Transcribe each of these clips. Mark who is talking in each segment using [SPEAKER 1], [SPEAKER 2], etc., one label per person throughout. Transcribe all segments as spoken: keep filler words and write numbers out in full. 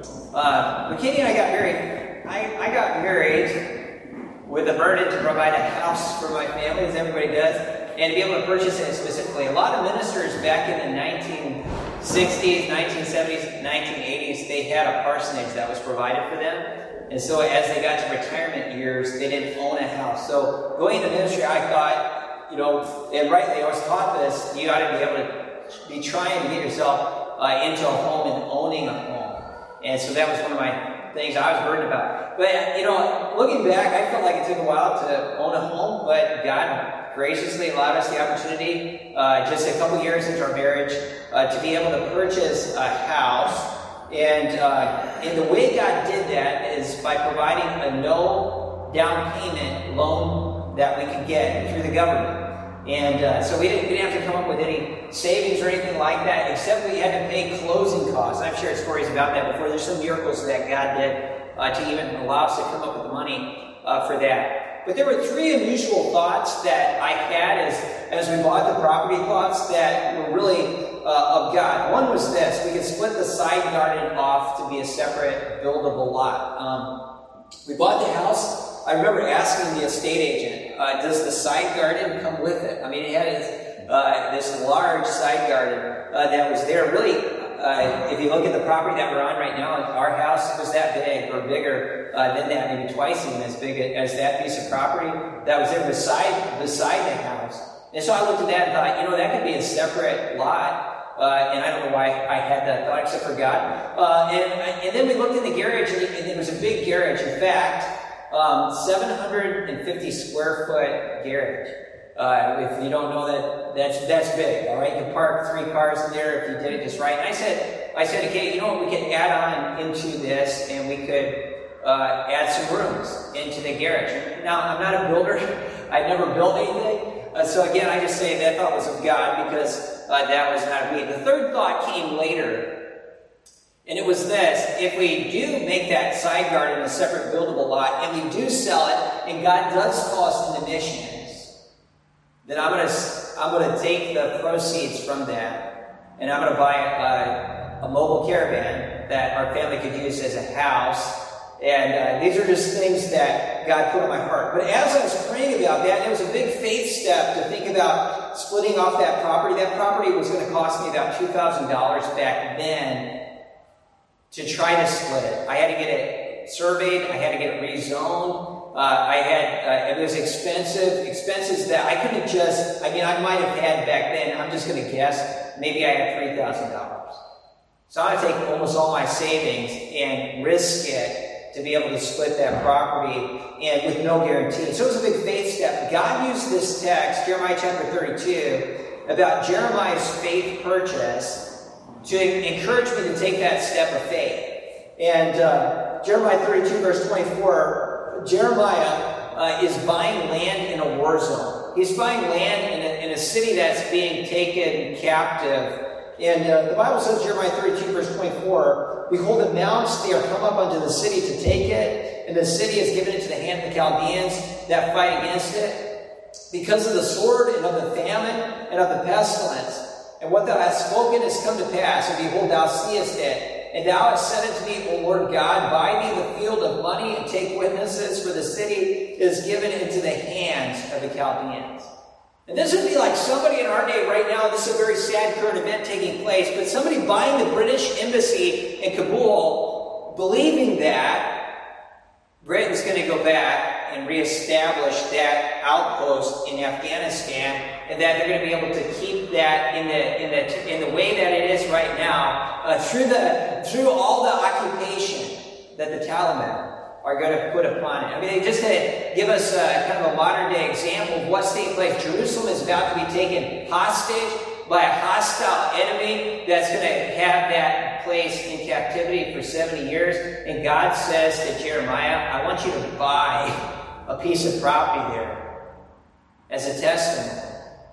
[SPEAKER 1] Uh, when Katie and I got married, I, I got married with a burden to provide a house for my family, as everybody does, and to be able to purchase it specifically. A lot of ministers back in the nineteen sixties, nineteen seventies, nineteen eighties, they had a parsonage that was provided for them. And so as they got to retirement years, they didn't own a house. So going into ministry, I thought, you know, and rightly, I was taught this, you got to be able to be trying to get yourself uh, into a home and owning a home. And so that was one of my things I was burdened about. But, you know, looking back, I felt like it took a while to own a home, but God graciously allowed us the opportunity, uh, just a couple years into our marriage, uh, to be able to purchase a house. And, uh, and the way God did that is by providing a no down payment loan that we could get through the government. And uh, so we didn't, we didn't have to come up with any savings or anything like that, except we had to pay closing costs. I've shared stories about that before. There's some miracles that God did uh, to even allow us to come up with the money uh, for that. But there were three unusual thoughts that I had as, as we bought the property, thoughts that were really uh, of God. One was this: we could split the side garden off to be a separate buildable lot. Um, we bought the house. I remember asking the estate agent, uh, does the side garden come with it? I mean, it had this, uh, this large side garden uh, that was there. Really, uh, if you look at the property that we're on right now, our house was that big or bigger uh, than that, maybe twice even as big as that piece of property that was there beside, beside the house. And so I looked at that and thought, you know, that could be a separate lot. Uh, and I don't know why I had that thought except for God. Uh, and, and then we looked in the garage, and, and there was a big garage. In fact, Um, seven hundred fifty square foot garage. Uh, if you don't know that, that's that's big. All right, you can park three cars in there if you did it just right. And I said, I said, okay, you know what? We could add on into this, and we could uh, add some rooms into the garage. Now, I'm not a builder. I've never built anything, uh, so again, I just say that thought was of God because uh, that was not me. The third thought came later. And it was this: if we do make that side garden a separate buildable lot, and we do sell it, and God does call us into missions, then I'm going to I'm going to take the proceeds from that, and I'm going to buy a, a mobile caravan that our family could use as a house. And uh, these are just things that God put on my heart. But as I was praying about that, it was a big faith step to think about splitting off that property. That property was going to cost me about two thousand dollars back then. To try to split it. I had to get it surveyed. I had to get it rezoned. Uh, I had, uh, it was expensive, expenses that I couldn't just, I mean, I might have had back then, I'm just going to guess, maybe I had three thousand dollars. So I had to take almost all my savings and risk it to be able to split that property, and with no guarantee. So it was a big faith step. God used this text, Jeremiah chapter thirty-two, about Jeremiah's faith purchase, to encourage me to take that step of faith. And uh, Jeremiah thirty-two, verse twenty-four, Jeremiah uh, is buying land in a war zone. He's buying land in a, in a city that's being taken captive. And uh, the Bible says, Jeremiah thirty-two, verse twenty-four, behold, the mounts, they are come up unto the city to take it, and the city is given into the hand of the Chaldeans that fight against it, because of the sword and of the famine and of the pestilence. And what thou hast spoken has come to pass, and behold, thou seest it. And thou hast said unto me, O Lord God, buy me the field of money, and take witnesses, for the city is given into the hands of the Chaldeans. And this would be like somebody in our day right now. This is a very sad current event taking place, but somebody buying the British embassy in Kabul, believing that Britain's going to go back and reestablish that outpost in Afghanistan, and that they're going to be able to keep that in the in the in the way that it is right now, uh, through the through all the occupation that the Taliban are going to put upon it. I mean, just to give us a, kind of a modern day example of what's taking place. Jerusalem is about to be taken hostage by a hostile enemy that's going to have that place in captivity for seventy years. And God says to Jeremiah, I want you to buy a piece of property there as a testament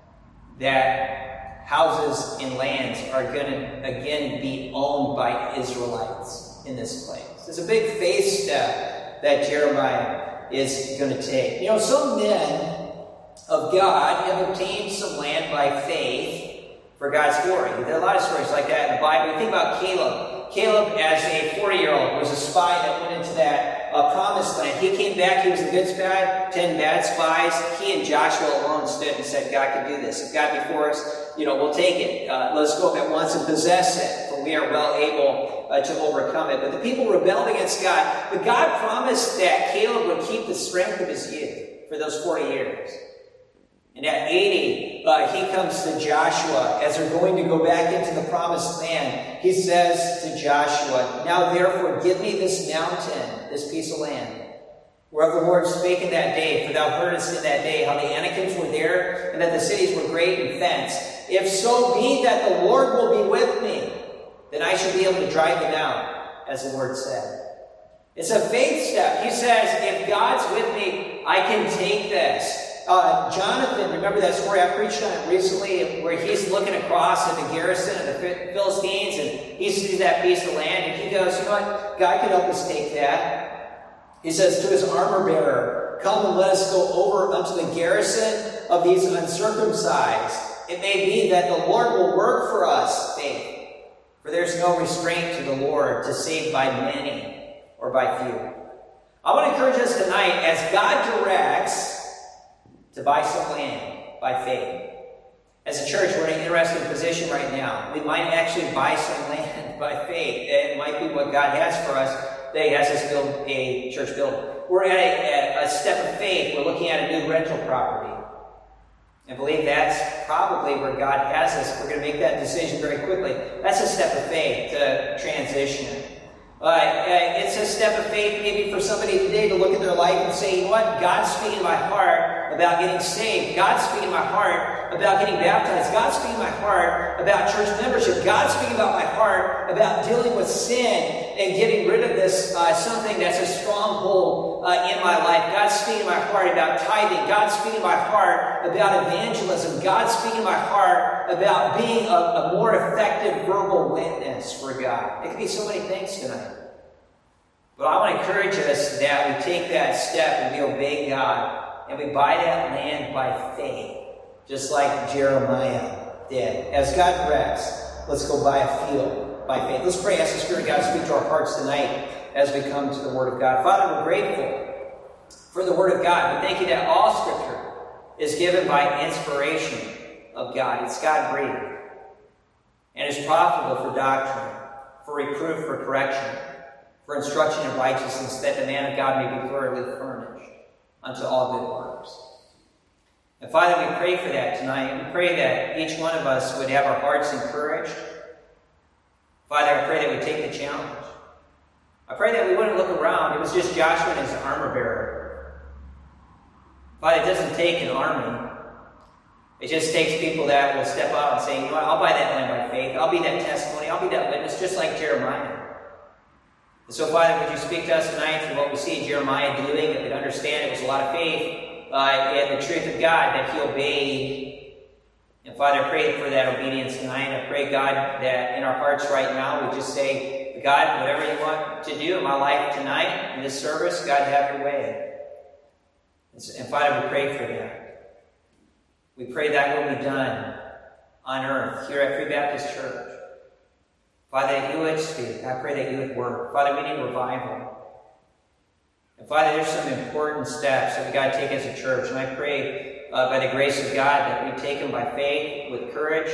[SPEAKER 1] that houses and lands are going to, again, be owned by Israelites in this place. It's a big faith step that Jeremiah is going to take. You know, some men of God have obtained some land by faith for God's glory. There are a lot of stories like that in the Bible. You think about Caleb. Caleb, as a forty-year-old, spy that went into that uh, promised land. He came back, he was a good spy, ten bad spies. He and Joshua alone stood and said, God can do this. If God be for us, you know, we'll take it. Uh, let's go up at once and possess it, for we are well able uh, to overcome it. But the people rebelled against God. But God promised that Caleb would keep the strength of his youth for those forty years. And at eighty, uh, he comes to Joshua as they're going to go back into the promised land. He says to Joshua, now therefore give me this mountain, this piece of land, whereof the Lord spake in that day, for thou heardest in that day how the Anakims were there, and that the cities were great and fenced. If so be that the Lord will be with me, then I shall be able to drive them out, as the Lord said. It's a faith step. He says, if God's with me, I can take this. Uh, Jonathan, remember that story? I preached on it recently, where he's looking across at the garrison of the Philistines, and he sees that piece of land, and he goes, you know what? God can help us take that. He says to his armor bearer, come and let us go over unto the garrison of these uncircumcised. It may be that the Lord will work for us, faith. For there's no restraint to the Lord to save by many or by few. I want to encourage us tonight, as God directs, to buy some land by faith. As a church, we're in an interesting position right now. We might actually buy some land by faith. It might be what God has for us, that He has us build a church building. We're at a, a step of faith. We're looking at a new rental property. I believe that's probably where God has us. We're going to make that decision very quickly. That's a step of faith to transition. Uh, it's a step of faith maybe for somebody today to look at their life and say, you know what? God's speaking to my heart about getting saved. God's speaking to my heart about getting baptized. God's speaking to my heart about church membership. God's speaking about my heart about dealing with sin and getting rid of this uh, something that's a stronghold uh, in my life. God's speaking to my heart about tithing. God's speaking to my heart about evangelism. God's speaking to my heart about being a, a more effective verbal witness for God. It could be so many things tonight. But I want to encourage us that we take that step and we obey God and we buy that land by faith, just like Jeremiah did. As God directs, let's go buy a field by faith. Let's pray, ask the Spirit of God to speak to our hearts tonight as we come to the Word of God. Father, we're grateful for the Word of God. We thank you that all Scripture is given by inspiration of God. It's God-breathed. And is profitable for doctrine, for reproof, for correction, for instruction in righteousness, that the man of God may be thoroughly furnished unto all good works. And Father, we pray for that tonight. We pray that each one of us would have our hearts encouraged. Father, I pray that we take the challenge. I pray that we wouldn't look around. It was just Joshua and his armor bearer. Father, it doesn't take an army. It just takes people that will step out and say, you know what, I'll buy that land by faith. I'll be that testimony. I'll be that witness, just like Jeremiah. And so, Father, would you speak to us tonight from what we see Jeremiah doing, that we'd understand it was a lot of faith uh, in the truth of God, that he obeyed. And Father, I pray for that obedience tonight. I pray, God, that in our hearts right now we just say, God, whatever you want to do in my life tonight, in this service, God, have your way. And, so, and Father, we pray for that. We pray that will be done on earth here at Free Baptist Church. Father, that you would speak. I pray that you would work. Father, we need revival. And Father, there's some important steps that we've got to take as a church. And I pray uh, by the grace of God that we take them by faith, with courage.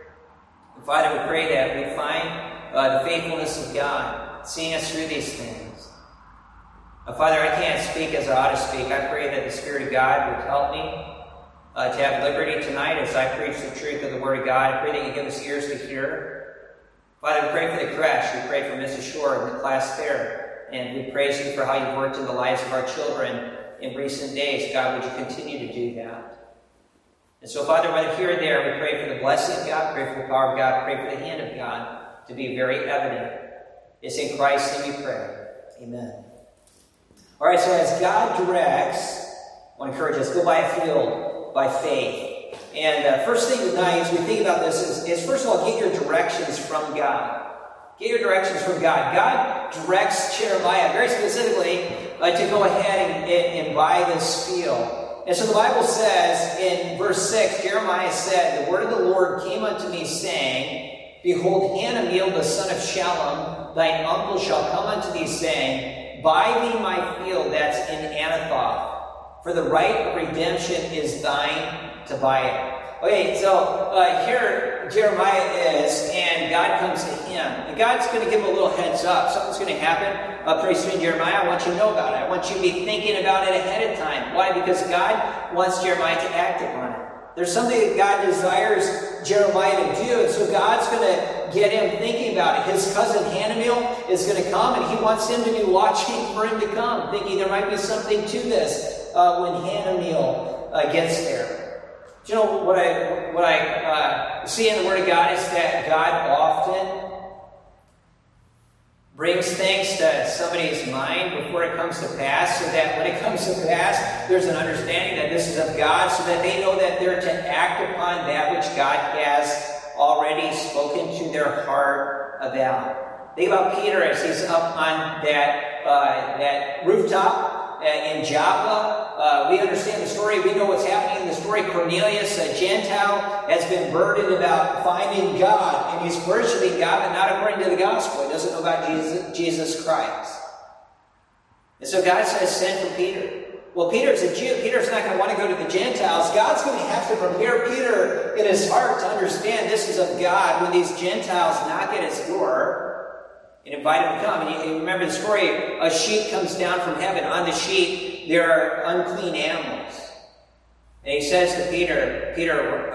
[SPEAKER 1] And Father, we pray that we find uh, the faithfulness of God, seeing us through these things. Uh, Father, I can't speak as I ought to speak. I pray that the Spirit of God would help me uh, to have liberty tonight as I preach the truth of the Word of God. I pray that you give us ears to hear. Father, we pray for the creche. We pray for Missus Shore and the class there. And we praise you for how you've worked in the lives of our children in recent days. God, would you continue to do that? And so, Father, whether here or there, we pray for the blessing of God, pray for the power of God, pray for the hand of God to be very evident. It's in Christ's name we pray. Amen. All right, so as God directs, I want to encourage us, go buy a field by faith. And uh, first thing tonight, as we think about this, is, is first of all, get your directions from God. Get your directions from God. God directs Jeremiah very specifically uh, to go ahead and, and, and buy this field. And so the Bible says in verse six, Jeremiah said, the word of the Lord came unto me, saying, Behold, Hanamiel, the son of Shallum, thine uncle, shall come unto thee, saying, buy thee my field that's in Anathoth, for the right of redemption is thine to buy it. Okay, so uh, here Jeremiah is, and God comes to him. And God's going to give him a little heads up. Something's going to happen uh, pretty soon, Jeremiah. I want you to know about it. I want you to be thinking about it ahead of time. Why? Because God wants Jeremiah to act upon it. There's something that God desires Jeremiah to do, and so God's going to get him thinking about it. His cousin Hananiel is going to come, and he wants him to be watching for him to come, thinking there might be something to this uh, when Hananiel uh, gets there. Do you know what I what I uh, see in the Word of God is that God often brings things to somebody's mind before it comes to pass, so that when it comes to pass, there's an understanding that this is of God, so that they know that they're to act upon that which God has already spoken to their heart about. Think about Peter as he's up on that uh, that rooftop in Joppa. Uh, we understand the story. We know what's happening in the story. Cornelius, a Gentile, has been burdened about finding God, and he's worshiping God, but not according to the gospel. He doesn't know about Jesus, Jesus Christ. And so God says, send for Peter. Well, Peter's a Jew. Peter's not going to want to go to the Gentiles. God's going to have to prepare Peter in his heart to understand this is of God when these Gentiles knock at his door and invite him to come. And you, you remember the story, a sheep comes down from heaven. On the sheep, there are unclean animals. And he says to Peter, Peter,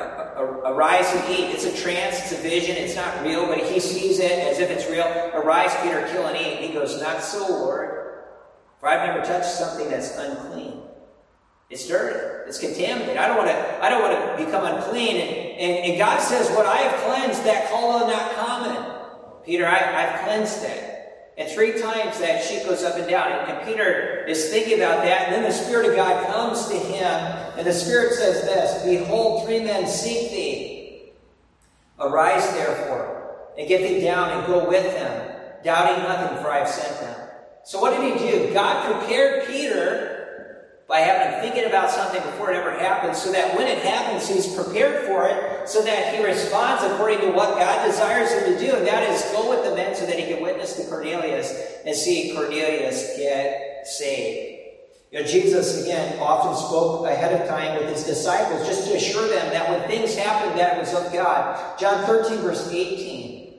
[SPEAKER 1] arise and eat. It's a trance, it's a vision, it's not real, but he sees it as if it's real. Arise, Peter, kill and eat. He goes, not so, Lord, for I've never touched something that's unclean. It's dirty. It's contaminated. I don't want to, I don't want to become unclean. And, and, and God says, what I have cleansed, that call not common. Peter, I, I've cleansed it. And three times that sheep goes up and down. And, and Peter is thinking about that. And then the Spirit of God comes to him. And the Spirit says this, behold, three men seek thee. Arise, therefore, and get thee down and go with them, doubting nothing, for I have sent them. So what did he do? God prepared Peter by having him thinking about something before it ever happens, so that when it happens, he's prepared for it, so that he responds according to what God desires him to do, and that is go with the men so that he can witness to Cornelius and see Cornelius get saved. You know, Jesus, again, often spoke ahead of time with his disciples just to assure them that when things happened, that it was of God. John thirteen, verse eighteen.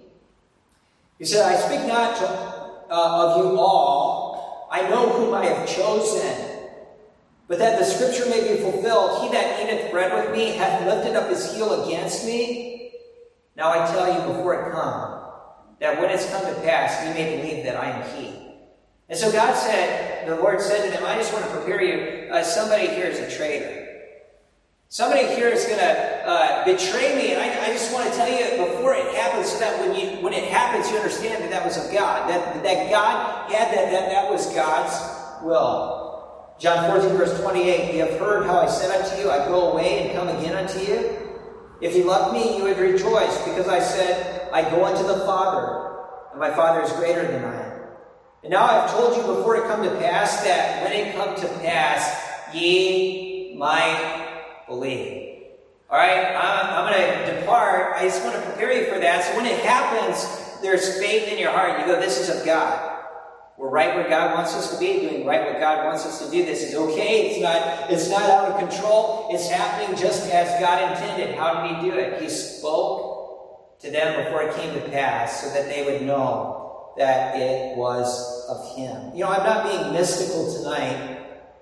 [SPEAKER 1] He said, I speak not to, uh, of you all. I know whom I have chosen. But that the scripture may be fulfilled, he that eateth bread with me hath lifted up his heel against me. Now I tell you before it come, that when it's come to pass, ye may believe that I am he. And so God said, the Lord said to them, I just want to prepare you. Uh, somebody here is a traitor. Somebody here is going to uh, betray me. And I, I just want to tell you before it happens, so that when you when it happens, you understand that that was of God. That, that God had that, that that was God's will. John fourteen, verse twenty-eight, ye have heard how I said unto you, I go away and come again unto you. If you loved me, you would rejoice, because I said, I go unto the Father, and my Father is greater than I am. And now I have told you before it come to pass, that when it come to pass, ye might believe. All right, I'm, I'm going to depart. I just want to prepare you for that. So when it happens, there's faith in your heart. You go, this is of God. We're right where God wants us to be, doing right what God wants us to do. This is okay. It's not, it's not out of control. It's happening just as God intended. How did he do it? He spoke to them before it came to pass, so that they would know that it was of him. You know, I'm not being mystical tonight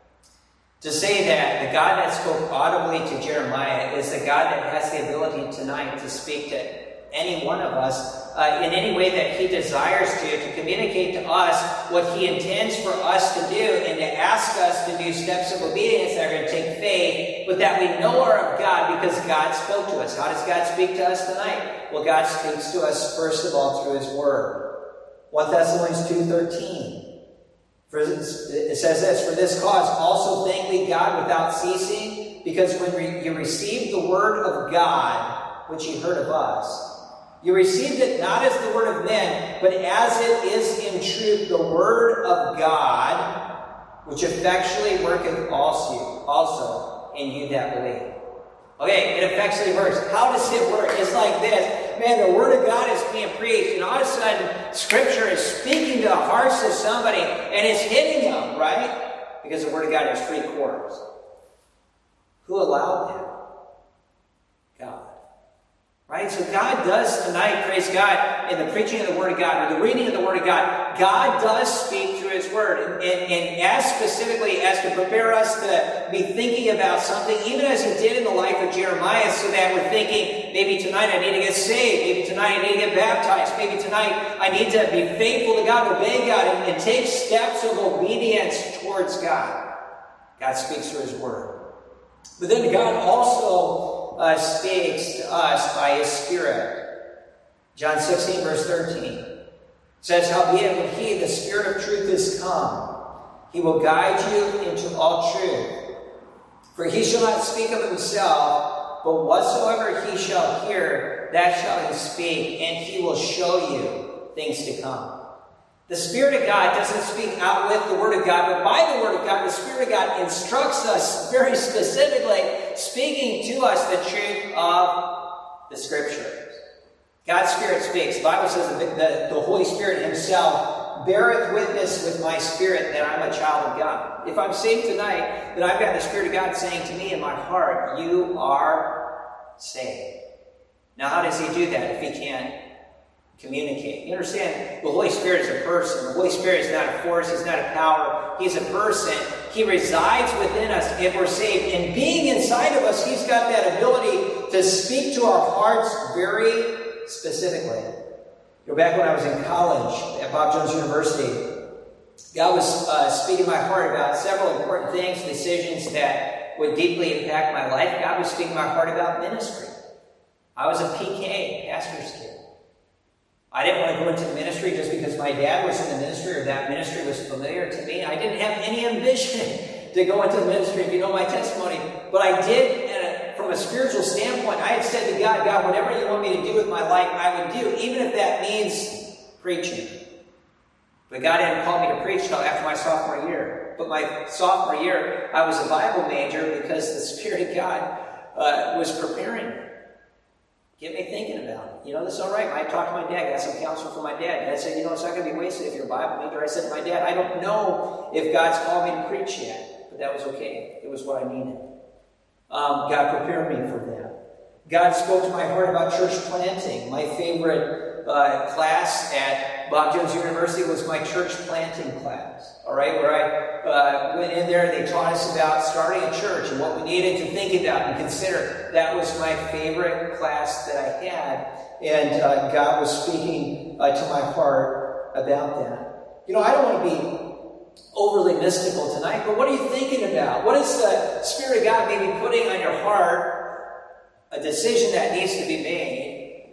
[SPEAKER 1] to say that the God that spoke audibly to Jeremiah is the God that has the ability tonight to speak to any one of us uh, in any way that he desires to, to communicate to us what he intends for us to do, and to ask us to do steps of obedience that are going to take faith, but that we know are of God because God spoke to us. How does God speak to us tonight? Well, God speaks to us first of all through his word. First Thessalonians two thirteen. For it says this, for this cause also thank we God without ceasing, because when re- you received the word of God, which you heard of us, you received it not as the word of men, but as it is in truth the word of God, which effectually worketh also, also in you that believe. Okay, it effectively works. How does it work? It's like this. Man, the Word of God is being preached, and all of a sudden, Scripture is speaking to the hearts of somebody, and it's hitting them, right? Because the Word of God has three quarters. Who allowed that? God. Right? So God does tonight, praise God, in the preaching of the Word of God, or the reading of the Word of God, God does speak through His Word. And, and, and as specifically as to prepare us to be thinking about something, even as He did in the life of Jeremiah, so that we're thinking, maybe tonight I need to get saved, maybe tonight I need to get baptized, maybe tonight I need to be faithful to God, obey God, and, and take steps of obedience towards God. God speaks through His Word. But then God also Uh, speaks to us by His Spirit. John sixteen, verse thirteen says, "Howbeit, when He, the Spirit of truth, is come, He will guide you into all truth. For He shall not speak of Himself, but whatsoever He shall hear, that shall He speak, and He will show you things to come." The Spirit of God doesn't speak out with the Word of God, but by the Word of God, the Spirit of God instructs us very specifically, speaking to us the truth of the Scriptures. God's Spirit speaks. The Bible says that the, the Holy Spirit Himself beareth witness with my spirit that I'm a child of God. If I'm saved tonight, then I've got the Spirit of God saying to me in my heart, you are saved. Now, how does He do that if He can't communicate? You understand, the Holy Spirit is a person. The Holy Spirit is not a force. He's not a power. He's a person. He resides within us if we're saved. And being inside of us, He's got that ability to speak to our hearts very specifically. You know, back when I was in college at Bob Jones University, God was uh, speaking to my heart about several important things, decisions that would deeply impact my life. God was speaking to my heart about ministry. I was a P K, pastor's kid. I didn't want to go into the ministry just because my dad was in the ministry or that ministry was familiar to me. I didn't have any ambition to go into the ministry, if you know my testimony. But I did, and from a spiritual standpoint, I had said to God, God, whatever you want me to do with my life, I would do, even if that means preaching. But God hadn't called me to preach until after my sophomore year. But my sophomore year, I was a Bible major because the Spirit of God uh, was preparing me. Get me thinking about it. You know, this is all right. I talked to my dad. Got some counsel from my dad. Dad said, you know, it's not going to be wasted if you're a Bible major. I said to my dad, I don't know if God's called me to preach yet. But that was okay. It was what I needed. Um, God prepared me for that. God spoke to my heart about church planting. My favorite uh, class at Bob Jones University was my church planting class. All right, where I uh, went in there, they taught us about starting a church and what we needed to think about and consider. That was my favorite class that I had, and uh, God was speaking uh, to my heart about that. You know, I don't want to be overly mystical tonight, but what are you thinking about? What is the Spirit of God maybe putting on your heart, a decision that needs to be made?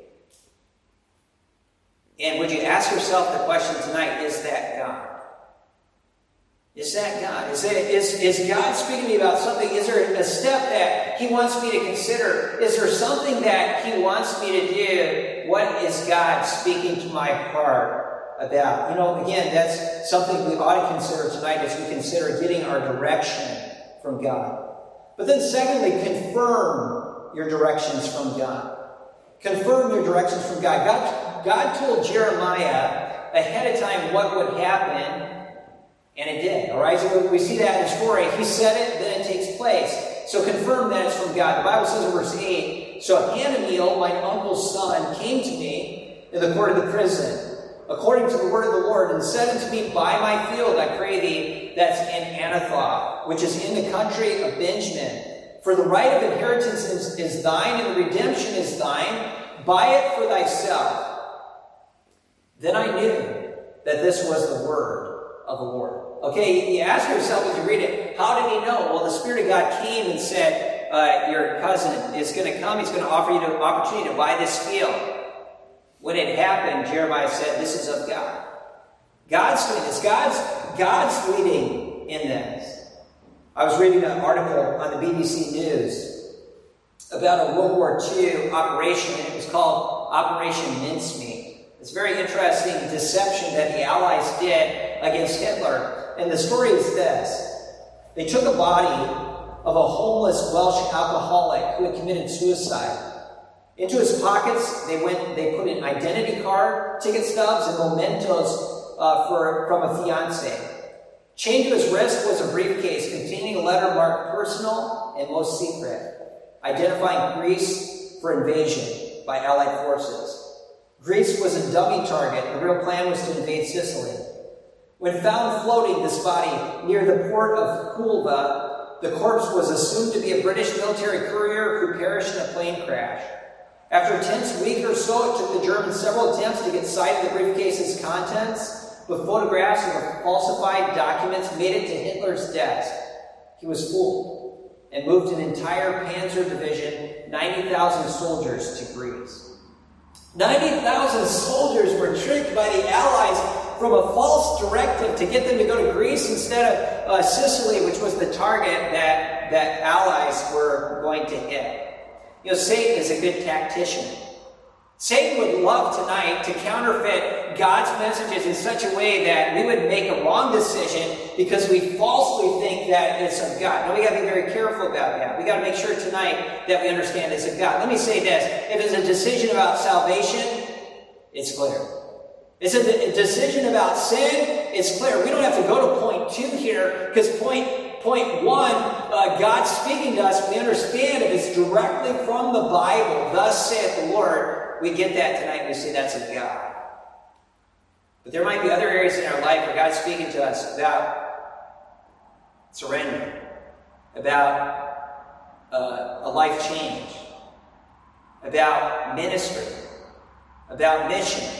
[SPEAKER 1] And would you ask yourself the question tonight, is that God? Is that God? Is, it, is, is God speaking to me about something? Is there a step that He wants me to consider? Is there something that He wants me to do? What is God speaking to my heart about? You know, again, that's something we ought to consider tonight as we consider getting our direction from God. But then secondly, confirm your directions from God. Confirm your directions from God. God, God told Jeremiah ahead of time what would happen, and it did. All right, so we see that in the story. He said it, then it takes place. So confirm that it's from God. The Bible says in verse eight, so Hananiel, my uncle's son, came to me in the court of the prison, according to the word of the Lord, and said unto me, buy my field, I pray thee, that's in Anathoth, which is in the country of Benjamin. For the right of inheritance is, is thine, and the redemption is thine. Buy it for thyself. Then I knew that this was the word of the Lord. Okay, you ask yourself as you read it, how did he know? Well, the Spirit of God came and said, uh, your cousin is going to come. He's going to offer you the opportunity to buy this field. When it happened, Jeremiah said, this is of God. God's doing this. God's, God's leading in this. I was reading an article on the B B C News about a World War Two operation, and it was called Operation Mincemeat. It's a very interesting deception that the Allies did against Hitler. And the story is this. They took a body of a homeless Welsh alcoholic who had committed suicide. Into his pockets, they went. They put an identity card, ticket stubs, and mementos uh, for from a fiancé. Chained to his wrist was a briefcase containing a letter marked "Personal" and "Most Secret," identifying Greece for invasion by Allied forces. Greece was a dummy target. The real plan was to invade Sicily. When found floating, this body near the port of Hulva, the corpse was assumed to be a British military courier who perished in a plane crash. After a tense week or so, it took the Germans several attempts to get sight of the briefcase's contents, but photographs of the falsified documents made it to Hitler's desk. He was fooled and moved an entire Panzer division, ninety thousand soldiers, to Greece. ninety thousand soldiers were tricked by the Allies from a false directive to get them to go to Greece instead of uh, Sicily, which was the target that, that Allies were going to hit. You know, Satan is a good tactician. Satan would love tonight to counterfeit God's messages in such a way that we would make a wrong decision because we falsely think that it's of God. Now, we got to be very careful about that. We got to make sure tonight that we understand it's of God. Let me say this. If it's a decision about salvation, it's clear. It's a decision about sin, it's clear. We don't have to go to point two here, because point, point one, uh, God's speaking to us. We understand if it's directly from the Bible, thus saith the Lord, we get that tonight and we say that's of God. But there might be other areas in our life where God's speaking to us about surrender, about uh, a life change, about ministry, about missions.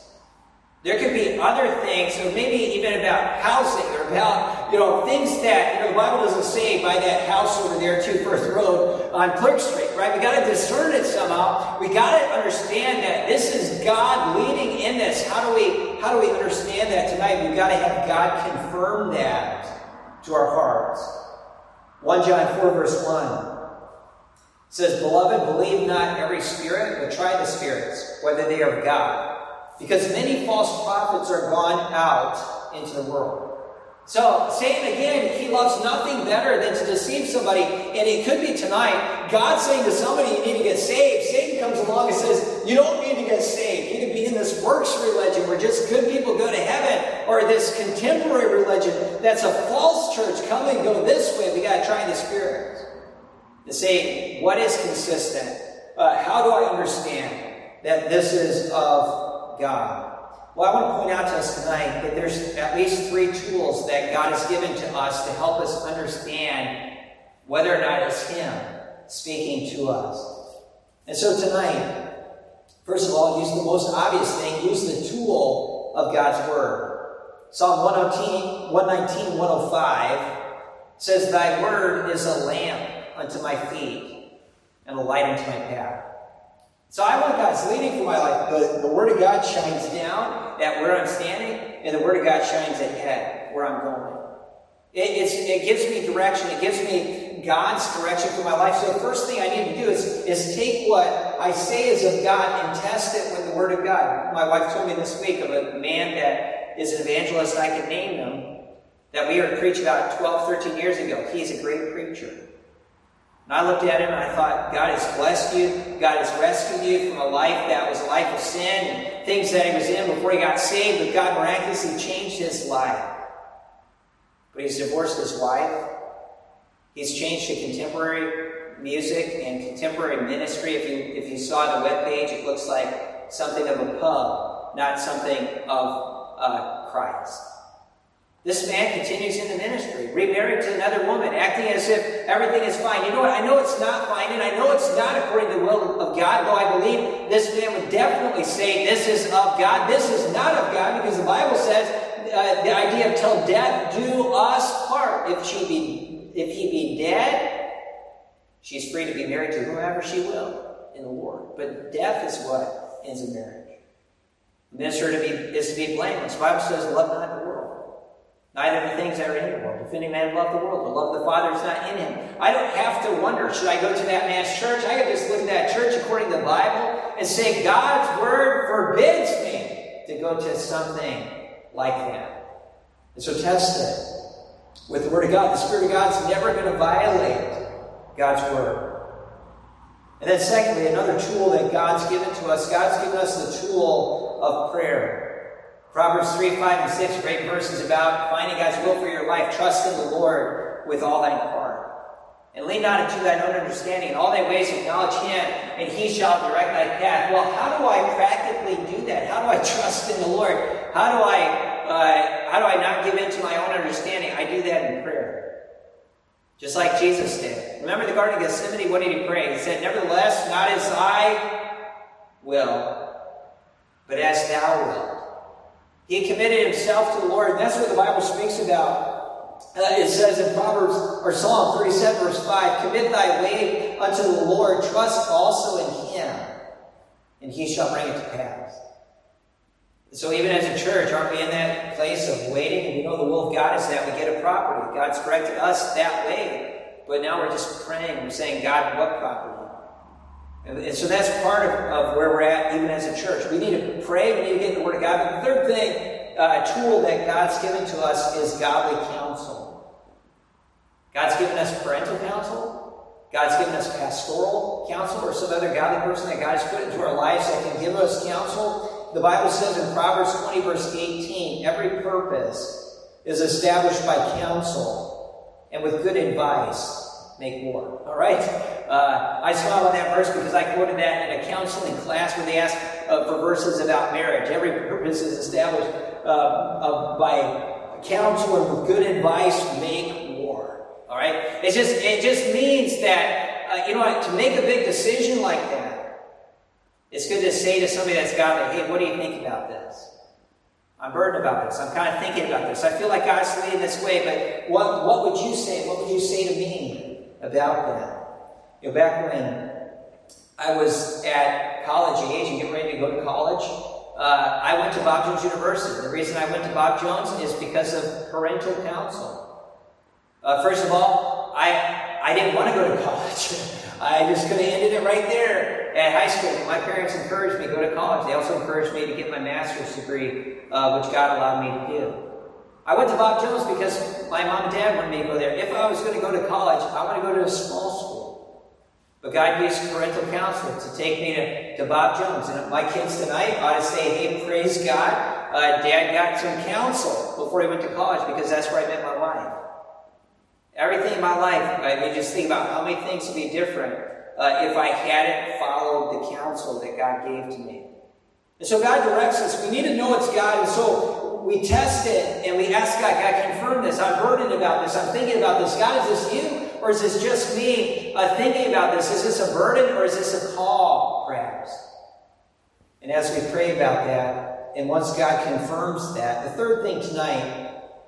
[SPEAKER 1] There could be other things, or maybe even about housing, or about, you know, things that, you know, the Bible doesn't say by that house over there, Two Firth Road on Clerk Street, right? We got to discern it somehow. We got to understand that this is God leading in this. How do we, how do we understand that tonight? We've got to have God confirm that to our hearts. First John four verse one says, "Beloved, believe not every spirit, but try the spirits, whether they are of God. Because many false prophets are gone out into the world." So, Satan, again, he loves nothing better than to deceive somebody. And it could be tonight, God saying to somebody, you need to get saved. Satan comes along and says, you don't need to get saved. You can be in this works religion where just good people go to heaven. Or this contemporary religion that's a false church. Come and go this way. We got to try the Spirit. To say, what is consistent? Uh, how do I understand that this is of God? Well, I want to point out to us tonight that there's at least three tools that God has given to us to help us understand whether or not it's Him speaking to us. And so tonight, first of all, use the most obvious thing. Use the tool of God's Word. Psalm one nineteen, one oh five says, "Thy word is a lamp unto my feet and a light unto my path." So I want God's leading for my life. The, the Word of God shines down at where I'm standing, and the Word of God shines ahead where I'm going. It, it's, it gives me direction. It gives me God's direction for my life. So the first thing I need to do is, is take what I say is of God and test it with the Word of God. My wife told me this week of a man that is an evangelist, I could name him, that we heard preach about twelve, thirteen years ago. He's a great preacher. And I looked at him and I thought, God has blessed you. God has rescued you from a life that was a life of sin and things that he was in before he got saved. But God miraculously changed his life. But he's divorced his wife. He's changed to contemporary music and contemporary ministry. If you, if you saw the webpage, it looks like something of a pub, not something of uh, Christ. This man continues in the ministry, remarried to another woman, acting as if everything is fine. You know what? I know it's not fine, and I know it's not according to the will of God, though I believe this man would definitely say this is of God. This is not of God, because the Bible says uh, the idea of till death do us part. If she be, if he be dead, she's free to be married to whomever she will in the Lord. But death is what ends a marriage. The minister to be, is to be blameless. The Bible says, love not the world. Neither the things that are in the world. If any man love the world, the love of the Father is not in him. I don't have to wonder, should I go to that man's church? I can just look at that church according to the Bible and say, God's Word forbids me to go to something like that. And so test it with the Word of God. The Spirit of God's never going to violate God's Word. And then secondly, another tool that God's given to us, God's given us the tool of prayer. Proverbs three, five, and six, great verses about finding God's will for your life. Trust in the Lord with all thine heart. And lean not into thine own understanding. In all thy ways acknowledge Him, and He shall direct thy path. Well, how do I practically do that? How do I trust in the Lord? How do I, uh, how do I not give in to my own understanding? I do that in prayer. Just like Jesus did. Remember the Garden of Gethsemane? What did He pray? He said, nevertheless, not as I will, but as thou wilt. He committed Himself to the Lord. And that's what the Bible speaks about. Uh, it says in Proverbs, or Psalm thirty-seven, verse five, commit thy way unto the Lord, trust also in Him, and He shall bring it to pass. So even as a church, aren't we in that place of waiting? And we know the will of God is that we get a property. God's directed us that way. But now we're just praying. We're saying, God, what property? And, and so that's part of, of where we're at even as a church. We need to pray. We need to get in the Word of God. But the third thing, uh, tool that God's given to us is godly counsel. God's given us parental counsel. God's given us pastoral counsel or some other godly person that God has put into our lives that can give us counsel. The Bible says in Proverbs twenty, verse eighteen, every purpose is established by counsel, and with good advice make war. All right? Uh, I smile on that verse because I quoted that in a counseling class where they asked uh, for verses about marriage. Every purpose is established uh, uh, by counsel, and with good advice make war. All right? It just, it just means that, uh, you know, to make a big decision like that, it's good to say to somebody that's godly, hey, what do you think about this? I'm burdened about this. I'm kind of thinking about this. I feel like God's leading this way, but what, what would you say? What would you say to me about that? You know, back when I was at college age and getting ready to go to college, uh, I went to Bob Jones University. The reason I went to Bob Jones is because of parental counsel. Uh, first of all, I, I didn't want to go to college. I just could have ended it right there at high school. My parents encouraged me to go to college. They also encouraged me to get my master's degree, uh, which God allowed me to do. I went to Bob Jones because my mom and dad wanted me to go there. If I was going to go to college, I want to go to a small school. But God used parental counsel to take me to, to Bob Jones. And my kids tonight ought to say, hey, praise God, uh, Dad got some counsel before he went to college, because that's where I met my wife. Everything in my life, I mean, just think about how many things would be different uh, if I hadn't followed the counsel that God gave to me. And so God directs us. We need to know it's God. And so we test it and we ask God, God, confirm this. I'm burdened about this. I'm thinking about this. God, is this you? Or is this just me uh, thinking about this? Is this a burden or is this a call, perhaps? And as we pray about that, and once God confirms that, the third thing tonight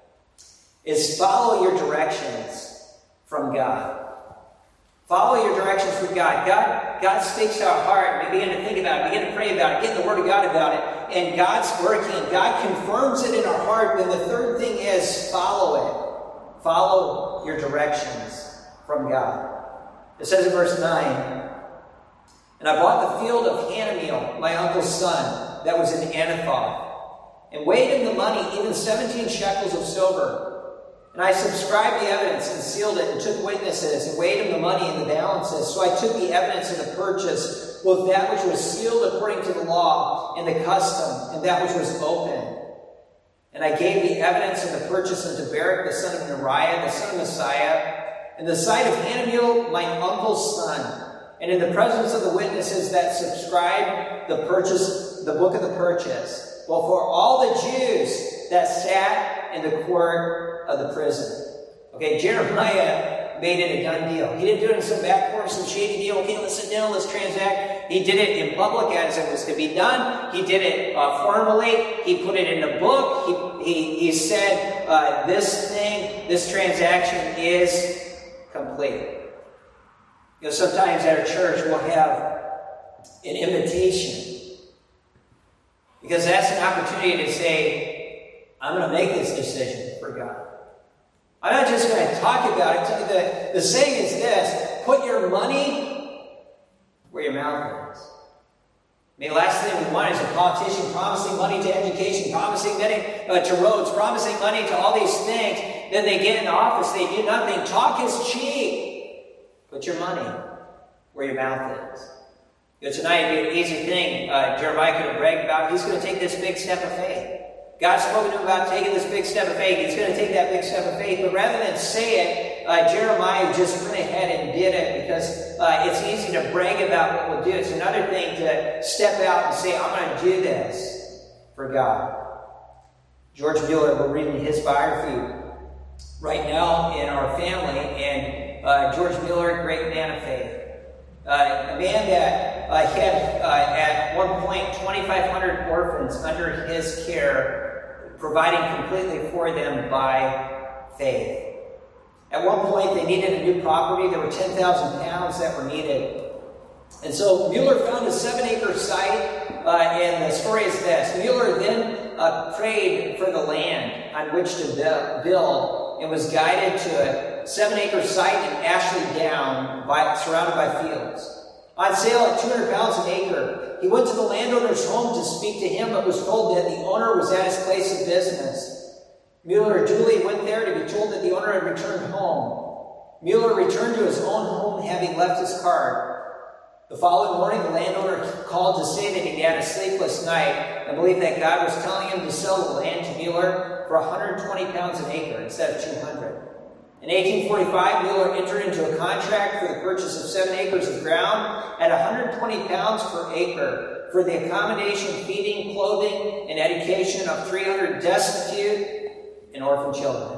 [SPEAKER 1] is follow your directions from God. Follow your directions from God. God, God speaks to our heart. We begin to think about it. Begin to pray about it. Get in the Word of God about it. And God's working. God confirms it in our heart. Then the third thing is follow it. Follow your directions from God. It says in verse nine, and I bought the field of Hanamiel, my uncle's son, that was in Anathoth, and weighed him the money, even seventeen shekels of silver. And I subscribed the evidence and sealed it and took witnesses and weighed him the money in the balances. So I took the evidence of the purchase, both that which was sealed according to the law and the custom, and that which was open. And I gave the evidence of the purchase unto Barak, the son of Neriah, the son of Messiah, in the sight of Hanamiel, my uncle's son, and in the presence of the witnesses that subscribed the purchase, the book of the purchase. Well, for all the Jews that sat in the court of the prison. Okay, Jeremiah made it a done deal. He didn't do it in some back corner, some shady deal. Okay, let's sit down, let's transact. He did it in public as it was to be done. He did it uh, formally. He put it in a book. He, he, he said, uh, this thing, this transaction is complete. You know, sometimes at our church we'll have an invitation, because that's an opportunity to say, I'm going to make this decision for God. I'm not just going to talk about it. The, the saying is this: put your money where your mouth is. I mean, the last thing we want is a politician promising money to education, promising money uh, to roads, promising money to all these things then they get in office, they do nothing. Talk is cheap. Put your money where your mouth is. You know, tonight would be an easy thing. Uh, Jeremiah could have bragged about. He's going to take this big step of faith. God spoke to him about taking this big step of faith. He's going to take that big step of faith. But rather than say it, uh, Jeremiah just went ahead and did it because uh, it's easy to brag about what we'll do. It's another thing to step out and say, I'm going to do this for God. George Mueller, we're reading his biography right now in our family. And uh, George Mueller, great man of faith. Uh, a man that uh, had, uh, at one point, twenty-five hundred orphans under his care, providing completely for them by faith. At one point, they needed a new property. There were ten thousand pounds that were needed. And so Mueller found a seven-acre site, uh, and the story is this. Mueller then uh, prayed for the land on which to build and was guided to a seven-acre site in Ashley Down, by, surrounded by fields. On sale at two hundred pounds an acre. He went to the landowner's home to speak to him, but was told that the owner was at his place of business. Mueller duly went there to be told that the owner had returned home. Mueller returned to his own home, having left his card. The following morning, the landowner called to say that he had a sleepless night and believed that God was telling him to sell the land to Mueller for one hundred twenty pounds an acre instead of two hundred. In eighteen forty-five, Mueller entered into a contract for the purchase of seven acres of ground at one hundred twenty pounds per acre for the accommodation, feeding, clothing, and education of three hundred destitute and orphan children.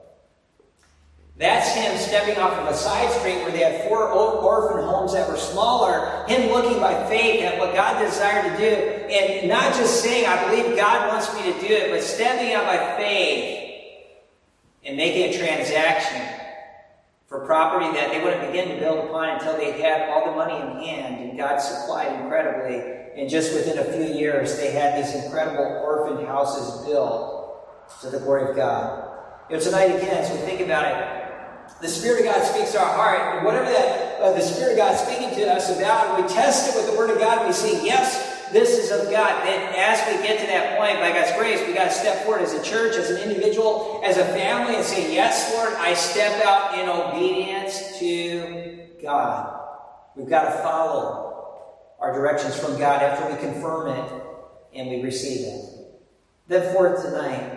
[SPEAKER 1] That's him stepping off of a side street where they had four orphan homes that were smaller, him looking by faith at what God desired to do, and not just saying, I believe God wants me to do it, but stepping out by faith and making a transaction for property that they wouldn't begin to build upon until they had all the money in hand, and God supplied incredibly. And just within a few years, they had these incredible orphan houses built to the glory of God. You know, tonight again, as we think about it, the Spirit of God speaks to our heart, and whatever that uh, the Spirit of God is speaking to us about, we test it with the Word of God, and we say, yes, this is of God. Then as we get to that point, by God's grace, we got to step forward as a church, as an individual, as a family, and say, yes, Lord, I step out in obedience to God. We've got to follow our directions from God after we confirm it and we receive it. Then fourth tonight,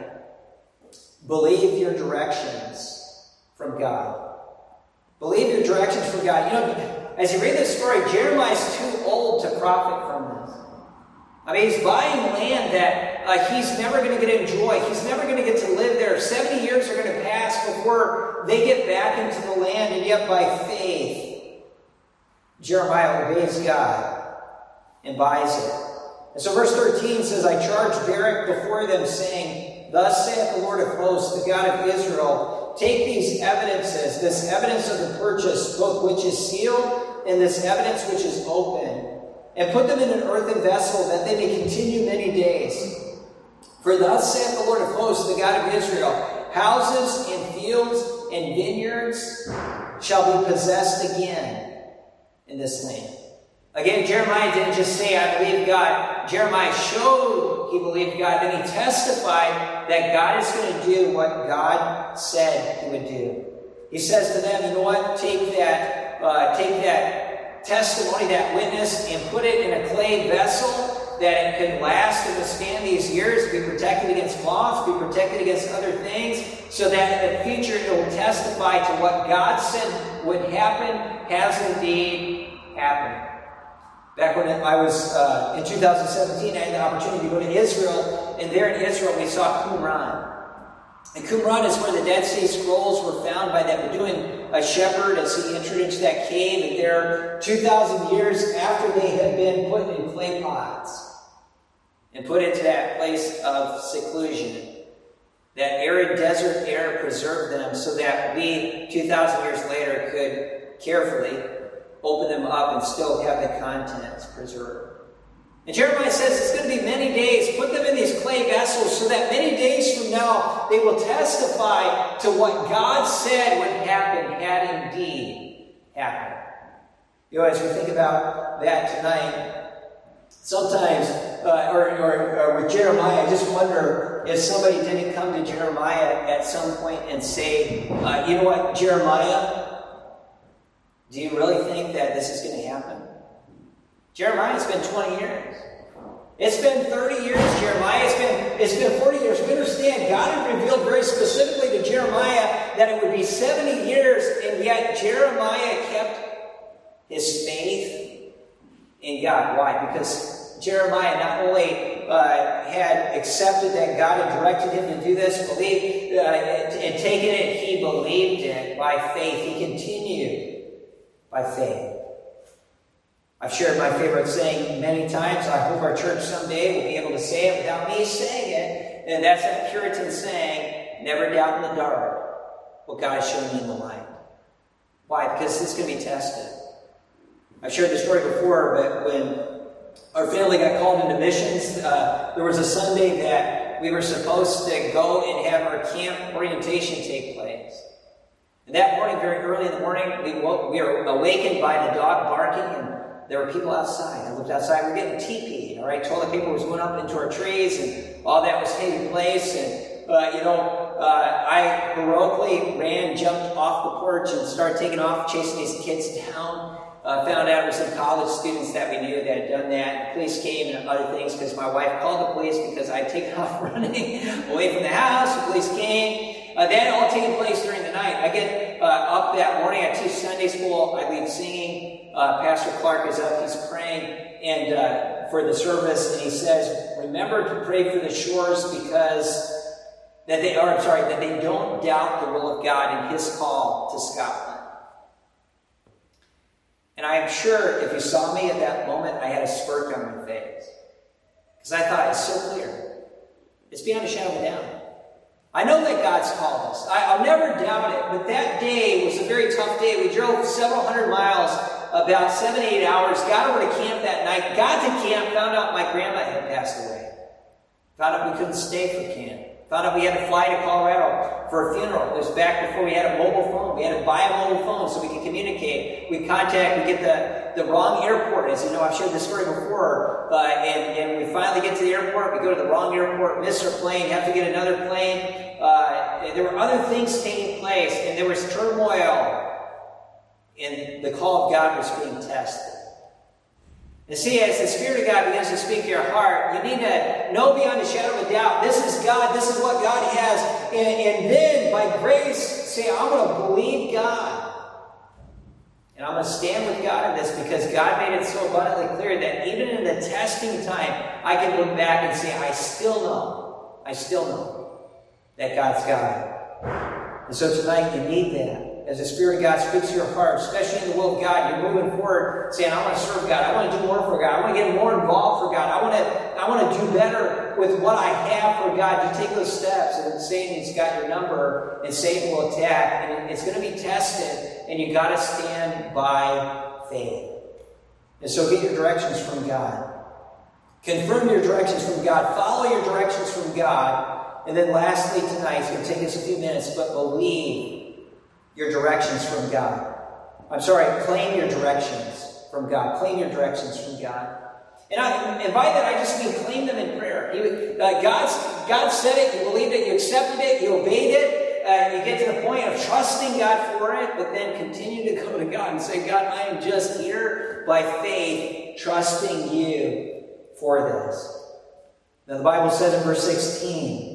[SPEAKER 1] believe your directions from God. Believe your directions from God. You know, as you read this story, Jeremiah's too old to profit from this. I mean, he's buying land that uh, he's never going to get to enjoy. He's never going to get to live there. seventy years are going to pass before they get back into the land, and yet by faith, Jeremiah obeys God and buys it. And so verse thirteen says, I charge Baruch before them, saying, Thus saith the Lord of hosts, the God of Israel, take these evidences, this evidence of the purchase, both which is sealed and this evidence which is open, and put them in an earthen vessel, that they may continue many days. For thus saith the Lord of hosts, the God of Israel, houses and fields and vineyards shall be possessed again in this land. Again, Jeremiah didn't just say, I believe God. Jeremiah showed he believed God. Then he testified that God is going to do what God said he would do. He says to them, you know what? Take that, uh, take that testimony, that witness, and put it in a clay vessel that it could last and withstand these years, be protected against moths, be protected against other things, so that in the future it will testify to what God said would happen, has indeed happened. Back when I was uh, in two thousand seventeen, I had the opportunity to go to Israel, and there in Israel we saw Qumran. And Qumran is where the Dead Sea Scrolls were found by that Bedouin a shepherd as he entered into that cave, and there, two thousand years after they had been put in clay pots and put into that place of seclusion, that arid desert air preserved them so that we, two thousand years later, could carefully open them up and still have the contents preserved. And Jeremiah says it's going to be many days. Put them in these clay vessels so that many days from now they will testify to what God said would happen had indeed happened. You know, as we think about that tonight, sometimes, uh, or, or, or with Jeremiah, I just wonder if somebody didn't come to Jeremiah at some point and say, uh, you know what, Jeremiah, do you really think that this is going to happen? Jeremiah, it's been twenty years. It's been thirty years, Jeremiah. It's been, it's been forty years. We understand God had revealed very specifically to Jeremiah that it would be seventy years, and yet Jeremiah kept his faith in God. Why? Because Jeremiah not only uh, had accepted that God had directed him to do this, believed uh, and taken it, he believed it by faith. He continued by faith. I've shared my favorite saying many times. I hope our church someday will be able to say it without me saying it. And that's that Puritan saying, never doubt in the dark what God is showing you in the light. Why? Because it's going to be tested. I've shared the story before, but when our family got called into missions, uh, there was a Sunday that we were supposed to go and have our camp orientation take place. And that morning, very early in the morning, we, woke, we were awakened by the dog barking, and there were people outside. I looked outside. We were getting teepeed. All right, toilet paper was going up into our trees, and all that was taking place. And uh, you know, uh, I heroically ran, jumped off the porch, and started taking off, chasing these kids down. Uh, found out it was some college students that we knew that had done that. The police came and other things because my wife called the police because I'd taken off running away from the house. The police came. Uh, that all taking place during the night. I get uh, up that morning. I teach Sunday school. I lead singing. Uh, Pastor Clark is up. He's praying and uh, for the service, and he says, "Remember to pray for the Shores because that they are. I'm sorry that they don't doubt the will of God and His call to Scotland." And I am sure if you saw me at that moment, I had a smirk on my face because I thought it's so clear. It's beyond a shadow of a doubt. I know that God's called us. I, I'll never doubt it. But that day was a very tough day. We drove several hundred miles, about seven, eight hours, got over to camp that night, got to camp, found out my grandma had passed away. Found out we couldn't stay for camp. Found out we had to fly to Colorado for a funeral. It was back before we had a mobile phone. We had to buy a mobile phone so we could communicate. We contact, we get the, the wrong airport. As you know, I've shared this story before. Uh, and, and we finally get to the airport. We go to the wrong airport, miss our plane, have to get another plane. Uh, there were other things taking place, and there was turmoil. And the call of God was being tested. And see, as the Spirit of God begins to speak to your heart, you need to know beyond a shadow of a doubt, this is God, this is what God has. And, and then, by grace, say, I'm going to believe God. And I'm going to stand with God in this because God made it so abundantly clear that even in the testing time, I can look back and say, I still know, I still know that God's God. And so tonight, you need that. As the Spirit of God speaks to your heart, especially in the will of God, you're moving forward saying, I want to serve God. I want to do more for God. I want to get more involved for God. I want to, I want to do better with what I have for God. You take those steps, and Satan's got your number, and Satan will attack, and it's going to be tested, and you got to stand by faith. And so get your directions from God. Confirm your directions from God. Follow your directions from God. And then lastly tonight, it's going to take us a few minutes, but believe your directions from God. I'm sorry, claim your directions from God. Claim your directions from God. And, I, and by that, I just mean claim them in prayer. You, uh, God's, God said it, you believed it, you accepted it, you obeyed it. Uh, you get to the point of trusting God for it, but then continue to go to God and say, God, I am just here by faith, trusting you for this. Now, the Bible says in verse sixteen,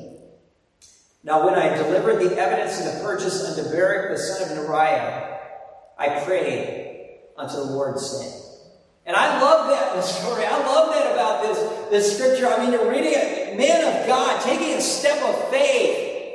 [SPEAKER 1] now when I delivered the evidence of the purchase unto Baruch the son of Neriah, I prayed unto the Lord, saying. And I love that in the story. I love that about this, this scripture. I mean, you're reading a man of God taking a step of faith.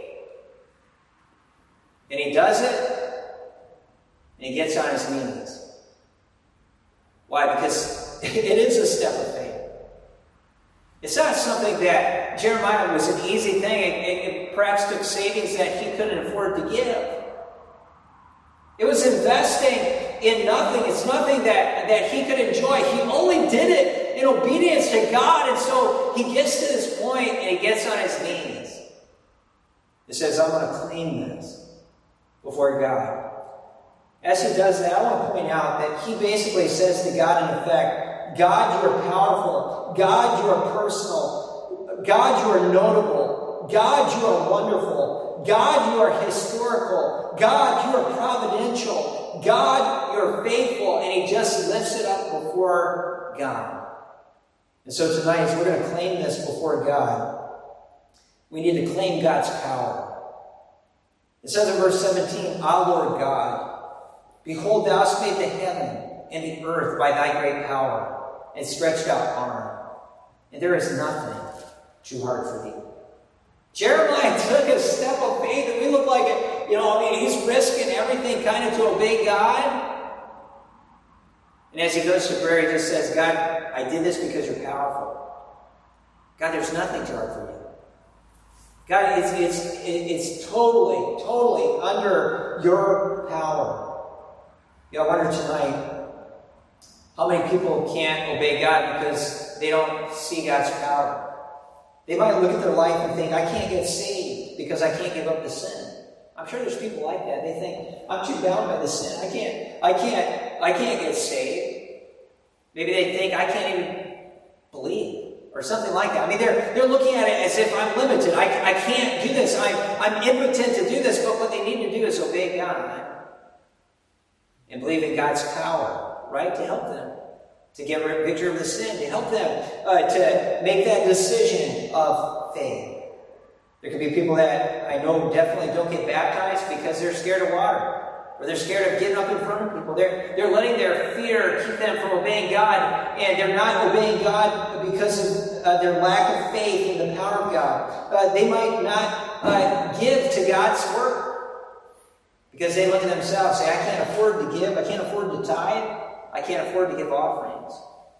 [SPEAKER 1] And he does it, and he gets on his knees. Why? Because it is a step of faith. It's not something that Jeremiah was an easy thing. It, it perhaps took savings that he couldn't afford to give. It was investing in nothing. It's nothing that, that he could enjoy. He only did it in obedience to God. And so he gets to this point and he gets on his knees. It says, I'm going to claim this before God. As he does that, I want to point out that he basically says to God in effect, God, you are powerful. God, you are personal. God, you are notable. God, you are wonderful. God, you are historical. God, you are providential. God, you are faithful. And he just lifts it up before God. And so tonight, as we're going to claim this before God, we need to claim God's power. It says in verse seventeen, Ah, Lord God, behold, thou hast made the heaven and the earth by thy great power and stretched out arm. And there is nothing too hard for thee. Jeremiah took a step of faith, and we look like it. You know, I mean, he's risking everything kind of to obey God. And as he goes to prayer, he just says, God, I did this because you're powerful. God, there's nothing too hard for you. God, it's, it's, it's totally, totally under your power. You know, I wonder tonight, how many people can't obey God because they don't see God's power? They might look at their life and think, I can't get saved because I can't give up the sin. I'm sure there's people like that. They think, I'm too bound by the sin. I can't, I can't, I can't get saved. Maybe they think, I can't even believe, or something like that. I mean, they're, they're looking at it as if I'm limited. I, I can't do this. I'm, I'm impotent to do this. But what they need to do is obey God and believe in God's power, right, to help them. To get victory over the sin, to help them uh, to make that decision of faith. There could be people that I know definitely don't get baptized because they're scared of water. Or they're scared of getting up in front of people. They're, they're letting their fear keep them from obeying God. And they're not obeying God because of uh, their lack of faith in the power of God. Uh, they might not uh, give to God's work. Because they look at themselves and say, I can't afford to give. I can't afford to tithe. I can't afford to give offerings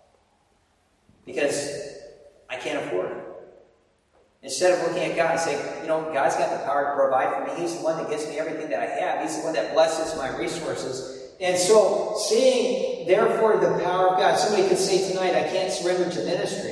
[SPEAKER 1] because I can't afford it. Instead of looking at God and saying, you know, God's got the power to provide for me. He's the one that gives me everything that I have. He's the one that blesses my resources. And so, seeing, therefore, the power of God. Somebody could say tonight, I can't surrender to ministry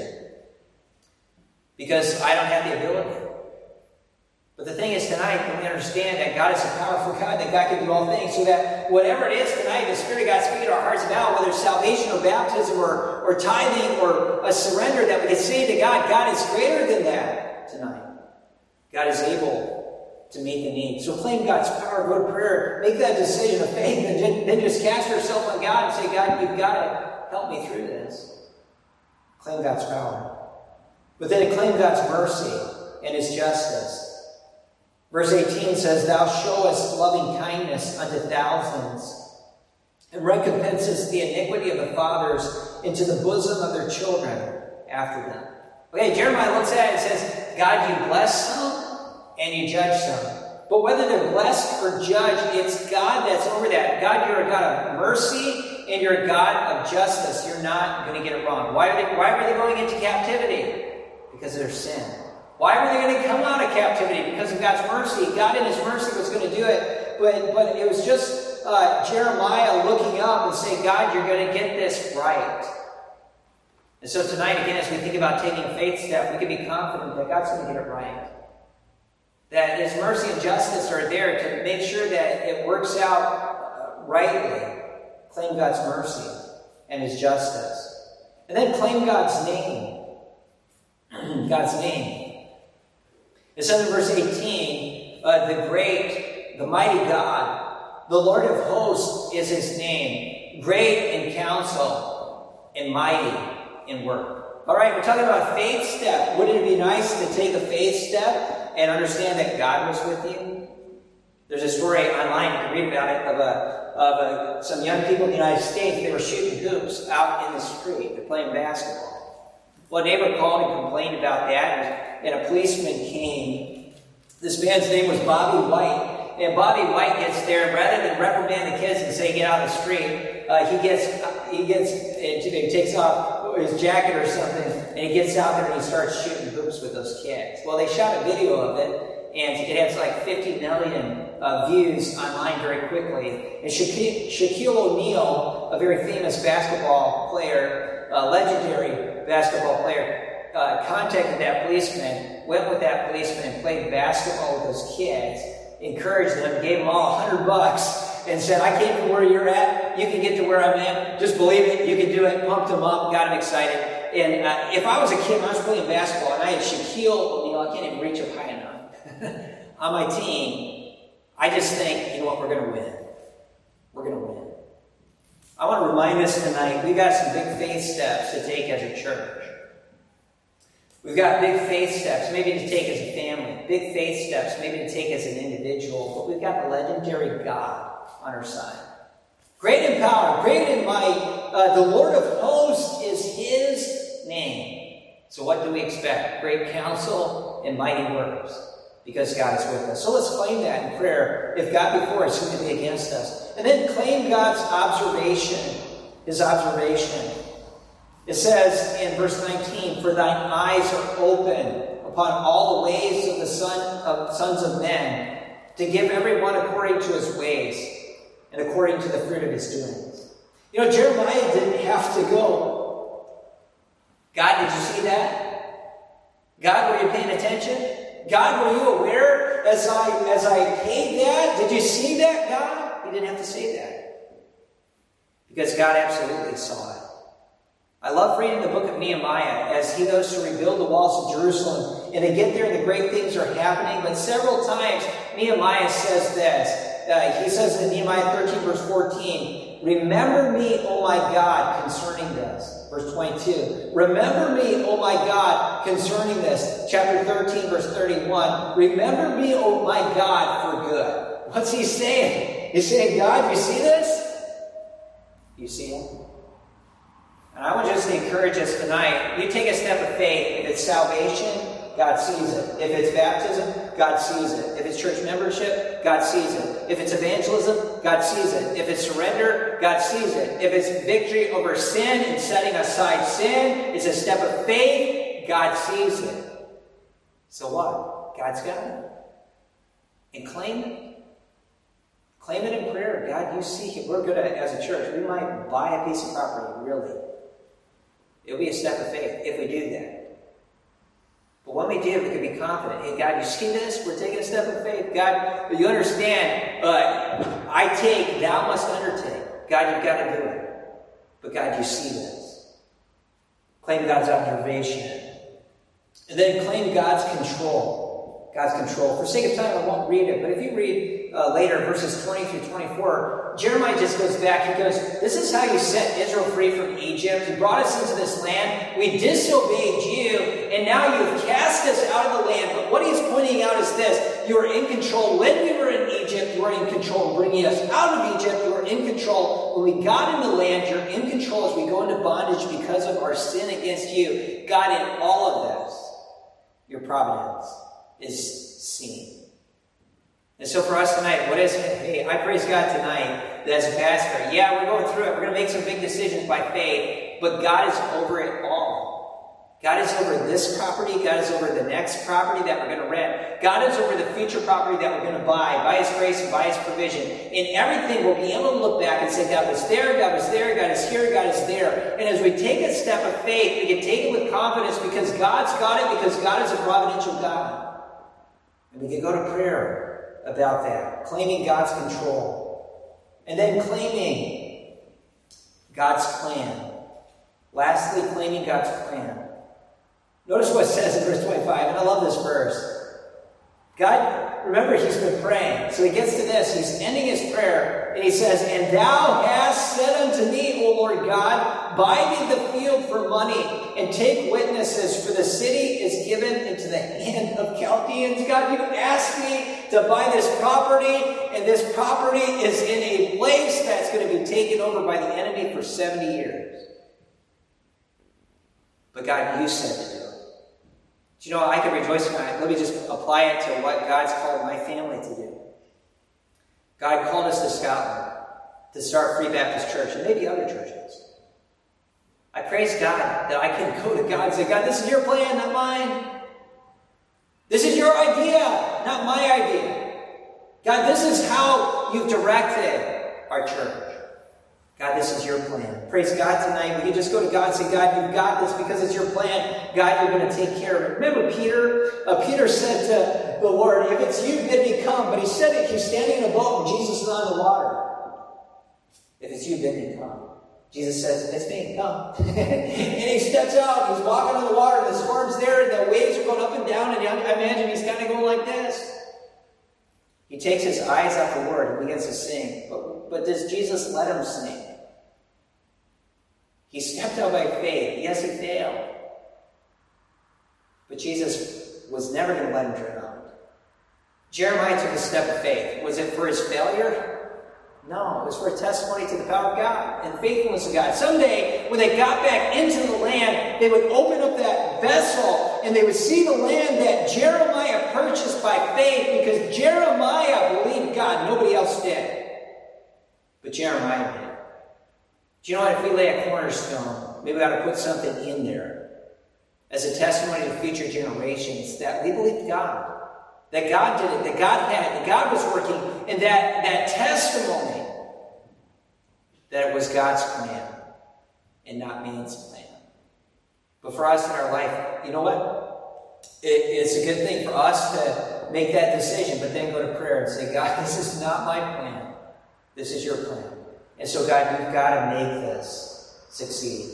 [SPEAKER 1] because I don't have the ability. But the thing is tonight, we understand that God is a powerful God, that God can do all things, so that whatever it is tonight, the Spirit of God speaking to our hearts about, whether it's salvation or baptism or, or tithing or a surrender, that we can say to God, God is greater than that tonight. God is able to meet the need. So claim God's power, go to prayer, make that decision of faith, and then just cast yourself on God and say, God, you've got to help me through this. Claim God's power. But then claim God's mercy and His justice. Verse eighteen says, Thou showest loving kindness unto thousands, and recompensest the iniquity of the fathers into the bosom of their children after them. Okay, Jeremiah looks at it and says, God, you bless some, and you judge some. But whether they're blessed or judged, it's God that's over that. God, you're a God of mercy, and you're a God of justice. You're not going to get it wrong. Why are they, why were they going into captivity? Because of their sin. Why were they going to come out of captivity? Because of God's mercy. God in His mercy was going to do it. But, but it was just uh, Jeremiah looking up and saying, God, you're going to get this right. And so tonight, again, as we think about taking a faith step, we can be confident that God's going to get it right. That His mercy and justice are there to make sure that it works out uh, rightly. Claim God's mercy and His justice. And then claim God's name. God's name. It says in verse eighteen, uh, the great, the mighty God, the Lord of hosts is His name, great in counsel and mighty in work. All right, we're talking about a faith step. Wouldn't it be nice to take a faith step and understand that God was with you? There's a story online, you can read about it, of, a, of a, some young people in the United States. They were shooting hoops out in the street. They're playing basketball. Well, a neighbor called and complained about that, and a policeman came. This man's name was Bobby White. And Bobby White gets there, rather than reprimand the kids and say, get out of the street, uh, he gets, he gets, he takes off his jacket or something, and he gets out there and he starts shooting hoops with those kids. Well, they shot a video of it, and it has like fifty million uh, views online very quickly. And Shaquille, Shaquille O'Neal, a very famous basketball player, a legendary basketball player, uh, contacted that policeman, went with that policeman, played basketball with those kids, encouraged them, gave them all a hundred bucks, and said, I came from where you're at, you can get to where I'm at, just believe it, you can do it, pumped them up, got them excited. And uh, if I was a kid and I was playing basketball and I had Shaquille O'Neal, well, I can't even reach up high enough. On my team, I just think, you know what, we're going to win. We're going to win. I want to remind us tonight, we've got some big faith steps to take as a church. We've got big faith steps, maybe to take as a family. Big faith steps, maybe to take as an individual. But we've got the legendary God on our side. Great in power, great in might. Uh, the Lord of hosts is his name. So what do we expect? Great counsel and mighty works. Because God is with us. So let's claim that in prayer. If God be for us, who can be against us? And then claim God's observation. His observation. It says in verse nineteen, for thine eyes are open upon all the ways of the son of sons of men, to give every one according to his ways, and according to the fruit of his doings. You know, Jeremiah didn't have to go. God, did you see that? God, were you paying attention? God, were you aware as I as I paid that? Did you see that, God? He didn't have to say that. Because God absolutely saw it. I love reading the book of Nehemiah as he goes to rebuild the walls of Jerusalem. And they get there and the great things are happening. But several times Nehemiah says this. Uh, he says in Nehemiah thirteen, verse fourteen, remember me, O my God, concerning this. Verse twenty-two, remember me, O my God, concerning this. Chapter thirteen, verse thirty-one, remember me, O my God, for good. What's he saying? He's saying, God, you see this? You see it? And I want just to encourage us tonight, you take a step of faith. If it's salvation, God sees it. If it's baptism, God sees it. If it's church membership, God sees it. If it's evangelism, God sees it. If it's surrender, God sees it. If it's victory over sin and setting aside sin, it's a step of faith, God sees it. So what? God's got it. And claim it. Claim it in prayer. God, you see it. We're good at it as a church. We might buy a piece of property, really. It'll be a step of faith if we do that. But when we do, we can be confident. Hey, God, you see this? We're taking a step of faith. God, you understand, uh, I take, thou must undertake. God, you've got to do it. But God, you see this. Claim God's observation. And then claim God's control. God's control. For sake of time, I won't read it. But if you read uh, later, verses twenty through twenty-four, Jeremiah just goes back. He goes, this is how you set Israel free from Egypt. You brought us into this land. We disobeyed you. And now you've cast us out of the land. But what he's pointing out is this. You were in control when we were in Egypt. You were in control bringing us out of Egypt. You were in control when we got in the land. You're in control as we go into bondage because of our sin against you. God, in all of this, your providence is seen. And so for us tonight, what is it? Hey, I praise God tonight that as a pastor, yeah, we're going through it. We're going to make some big decisions by faith, but God is over it all. God is over this property. God is over the next property that we're going to rent. God is over the future property that we're going to buy, by his grace and by his provision. In everything, we'll be able to look back and say, God was there, God was there, God is here, God is there. And as we take a step of faith, we can take it with confidence because God's got it, because God is a providential God. And we can go to prayer about that, claiming God's control. And then claiming God's plan. Lastly, claiming God's plan. Notice what it says in verse twenty-five, and I love this verse. God, remember, he's been praying. So he gets to this. He's ending his prayer, and he says, and thou hast said unto me, O Lord God, buy me the field for money, and take witnesses, for the city is given into the hand of Chaldeans. God, you asked me to buy this property, and this property is in a place that's going to be taken over by the enemy for seventy years. But God, you said to do it. Do you know, I can rejoice tonight. Let me just apply it to what God's called my family to do. God called us to Scotland to start Free Baptist Church, and maybe other churches. I praise God that I can go to God and say, God, this is your plan, not mine. This is your idea, not my idea. God, this is how you've directed our church. God, this is your plan. Praise God tonight. We can just go to God and say, God, you've got this because it's your plan. God, you're going to take care of it. Remember Peter? Uh, Peter said to the Lord, if it's you, bid me come. But he said it. He's standing in a boat and Jesus is on the water. If it's you, bid me come. Jesus says, it's me, come. And he steps out, he's walking on the water, the storm's there, and the waves are going up and down, and I imagine he's kind of going like this. He takes his eyes off the word and begins to sing. But, but does Jesus let him sing? He stepped out by faith. Yes, he failed. But Jesus was never going to let him drown. Jeremiah took a step of faith. Was it for his failure? No, it was for a testimony to the power of God and faithfulness of God. Someday, when they got back into the land, they would open up that vessel and they would see the land that Jeremiah purchased by faith, because Jeremiah believed God. Nobody else did. But Jeremiah did. Do you know what? If we lay a cornerstone, maybe we ought to put something in there as a testimony to future generations that we believed God. That God did it, that God had it, that God was working, and that, that testimony that it was God's plan and not man's plan. But for us in our life, you know what? It, it's a good thing for us to make that decision, but then go to prayer and say, God, this is not my plan. This is your plan. And so, God, you've got to make this succeed.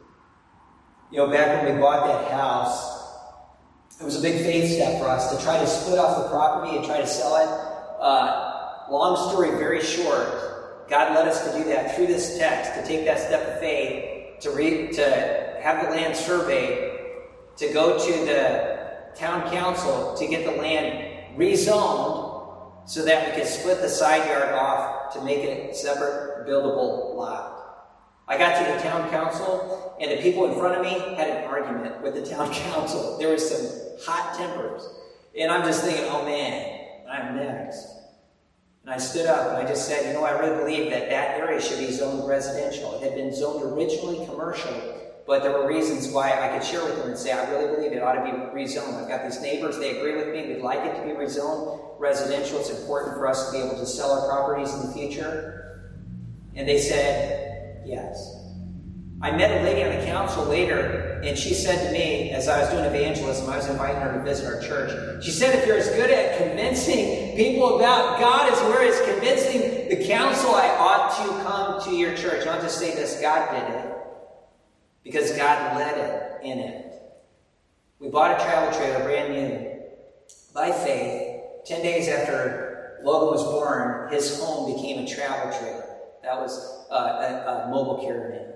[SPEAKER 1] You know, back when we bought that house, it was a big faith step for us to try to split off the property and try to sell it. Uh, long story very short, God led us to do that through this text, to take that step of faith, to, re- to have the land surveyed, to go to the town council to get the land rezoned so that we could split the side yard off to make it a separate buildable lot. I got to the town council, and the people in front of me had an argument with the town council. There was some hot tempers. And I'm just thinking, oh man, I'm next. And I stood up and I just said, you know, I really believe that that area should be zoned residential. It had been zoned originally commercial, but there were reasons why I could share with them and say, I really believe it ought to be rezoned. I've got these neighbors, they agree with me, we'd like it to be rezoned residential. It's important for us to be able to sell our properties in the future. And they said, yes. I met a lady on the council later, and she said to me, as I was doing evangelism, I was inviting her to visit our church. She said, if you're as good at convincing people about God as we're as convincing the council, I ought to come to your church. And I'll just say this, God did it, because God led it in it. We bought a travel trailer, brand new, by faith. Ten days after Logan was born, his home became a travel trailer. That was uh, a, a mobile caravan.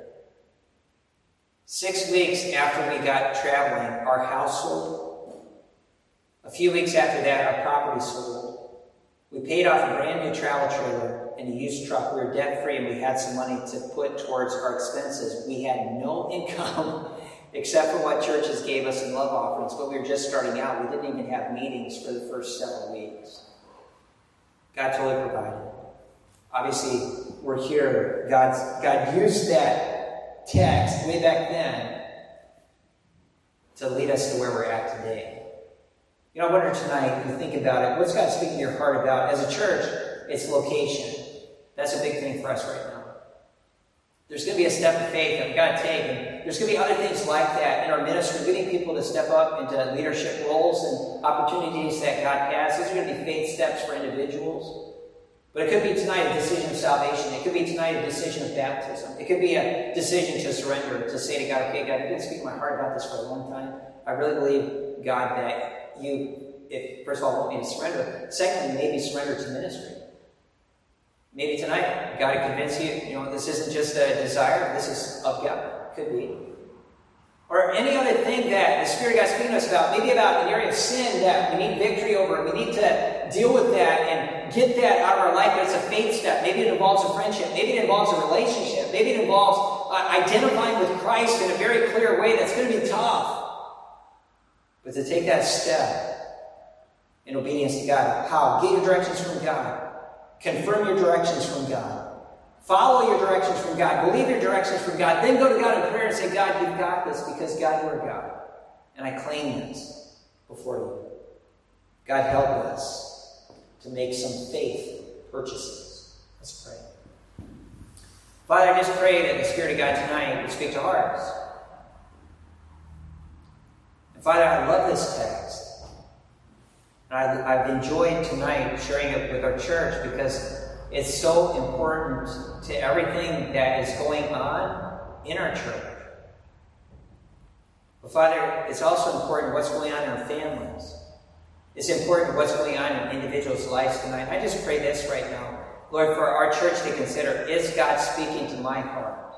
[SPEAKER 1] Six weeks after we got traveling, our house sold. A few weeks after that, our property sold. We paid off a brand new travel trailer and a used truck. We were debt-free and we had some money to put towards our expenses. We had no income except for what churches gave us in love offerings, but we were just starting out. We didn't even have meetings for the first several weeks. God totally provided. Obviously, we're here. God's, God used that text way back then to lead us to where we're at today. You know, I wonder tonight, if you think about it, what's God speaking to your heart about? As a church, it's location. That's a big thing for us right now. There's going to be a step of faith that we've got to take, and there's going to be other things like that in our ministry, getting people to step up into leadership roles and opportunities that God has. These are going to be faith steps for individuals. But it could be tonight a decision of salvation. It could be tonight a decision of baptism. It could be a decision to surrender, to say to God, okay, God, you've been speaking my heart about this for a long time. I really believe, God, that you, if first of all, want me to surrender. Secondly, maybe surrender to ministry. Maybe tonight, God will convince you, you know, this isn't just a desire, this is of God. Could be. Or any other thing that the Spirit of God's speaking to us about, maybe about an area of sin that we need victory over. We need to deal with that and get that out of our life, but it's a faith step. Maybe it involves a friendship. Maybe it involves a relationship. Maybe it involves uh, identifying with Christ in a very clear way that's going to be tough. But to take that step in obedience to God. How? Get your directions from God. Confirm your directions from God. Follow your directions from God. Believe your directions from God. Then go to God in prayer and say, God, you've got this because God, you are God. And I claim this before you. God, help us to make some faith purchases. Let's pray. Father, I just pray that the Spirit of God tonight would speak to hearts. And Father, I love this text. And I, I've enjoyed tonight sharing it with our church because It's so important to everything that is going on in our church. But Father, it's also important what's going on in our families. It's important what's going on in individuals' lives tonight. I just pray this right now, Lord, for our church to consider, is God speaking to my heart?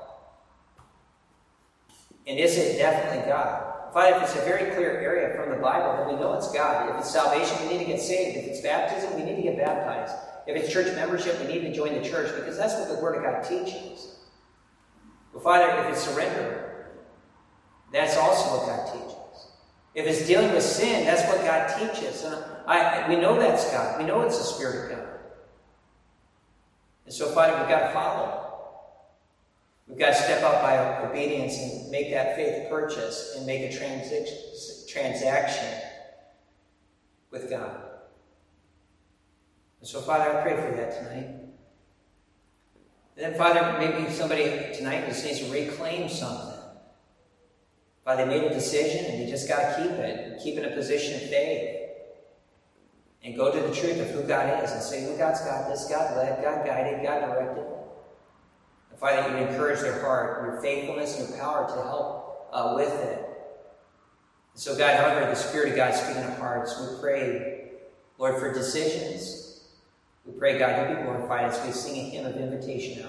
[SPEAKER 1] And is it definitely God? Father, if it's a very clear area from the Bible, then we know it's God. If it's salvation, we need to get saved. If it's baptism, we need to get baptized. If it's church membership, we need to join the church, because that's what the Word of God teaches. But Father, if it's surrender, that's also what God teaches. If it's dealing with sin, that's what God teaches. And I, we know that's God. We know it's the Spirit of God. And so, Father, we've got to follow. We've got to step out by obedience and make that faith purchase and make a transi- transaction with God. And so, Father, I pray for that tonight. And then, Father, maybe somebody tonight just needs to reclaim something. Father, they made a decision and you just got to keep it. Keep in a position of faith. And go to the truth of who God is and say, well, God's got this, God led, God guided, God directed. And Father, you encourage their heart, your faithfulness, and your power to help uh, with it. And so, God, however, the Spirit of God speaking to hearts, we pray, Lord, for decisions. We pray, God, you be glorified as we sing a hymn of invitation now.